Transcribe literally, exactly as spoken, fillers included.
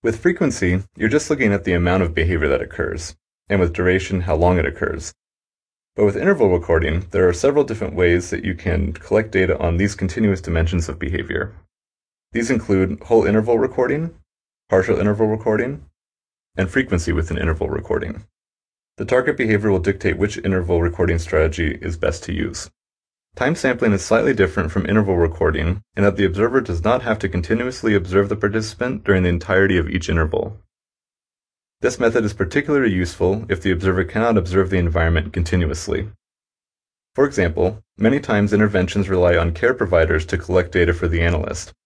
With frequency, you're just looking at the amount of behavior that occurs, and with duration, how long it occurs. But with interval recording, there are several different ways that you can collect data on these continuous dimensions of behavior. These include whole interval recording, partial interval recording, and frequency within interval recording. The target behavior will dictate which interval recording strategy is best to use. Time sampling is slightly different from interval recording in that the observer does not have to continuously observe the participant during the entirety of each interval. This method is particularly useful if the observer cannot observe the environment continuously. For example, many times interventions rely on care providers to collect data for the analyst,